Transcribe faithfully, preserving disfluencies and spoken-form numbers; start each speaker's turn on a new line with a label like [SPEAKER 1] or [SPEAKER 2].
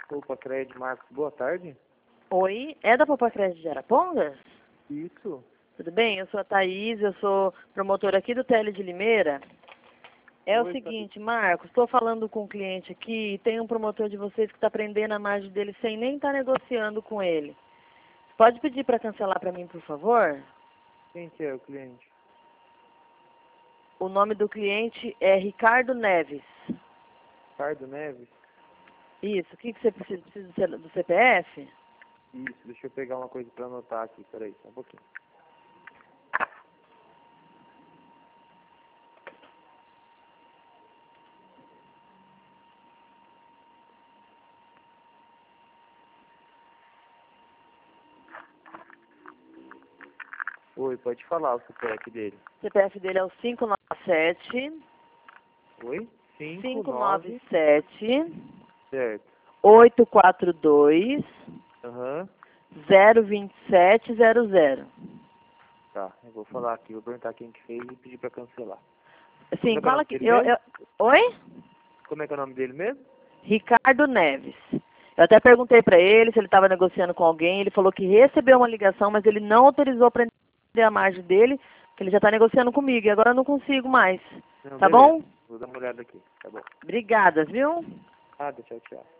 [SPEAKER 1] Opa, Crédito Marcos, boa tarde.
[SPEAKER 2] Oi, é da Poupa Crédito de Arapongas?
[SPEAKER 1] Isso.
[SPEAKER 2] Tudo bem? Eu sou a Thaís, eu sou promotora aqui do Tele de Limeira. É
[SPEAKER 1] Oi,
[SPEAKER 2] o seguinte, Marcos, estou falando com um cliente aqui e tem um promotor de vocês que está prendendo a margem dele sem nem estar negociando com ele. Pode pedir para cancelar para mim, por favor?
[SPEAKER 1] Quem que é o cliente?
[SPEAKER 2] O nome do cliente é Ricardo Neves.
[SPEAKER 1] Ricardo Neves?
[SPEAKER 2] Isso, o que, que você precisa? Precisa do C P F?
[SPEAKER 1] Isso, deixa eu pegar uma coisa para anotar aqui, peraí, só um pouquinho. Oi, pode falar o C P F dele.
[SPEAKER 2] O C P F dele é o cinco nove sete,
[SPEAKER 1] Oi? cinco,
[SPEAKER 2] cinco
[SPEAKER 1] nove,
[SPEAKER 2] nove sete,
[SPEAKER 1] certo.
[SPEAKER 2] oito quatro dois,
[SPEAKER 1] Aham,
[SPEAKER 2] zero dois sete zero zero.
[SPEAKER 1] tá, eu vou falar aqui, vou perguntar quem que fez e pedir para cancelar. Como
[SPEAKER 2] Sim,
[SPEAKER 1] é que é o
[SPEAKER 2] fala
[SPEAKER 1] nome
[SPEAKER 2] aqui.
[SPEAKER 1] dele
[SPEAKER 2] Eu,
[SPEAKER 1] mesmo?
[SPEAKER 2] eu... Oi?
[SPEAKER 1] Como é que é o nome dele mesmo?
[SPEAKER 2] Ricardo Neves. Eu até perguntei para ele se ele estava negociando com alguém. Ele falou que recebeu uma ligação, mas ele não autorizou para entender a margem dele, que ele já está negociando comigo. E agora eu não consigo mais.
[SPEAKER 1] Não,
[SPEAKER 2] Tá
[SPEAKER 1] beleza.
[SPEAKER 2] bom?
[SPEAKER 1] Vou dar uma olhada aqui, tá bom.
[SPEAKER 2] Obrigada, viu?
[SPEAKER 1] Ah, tchau, tchau.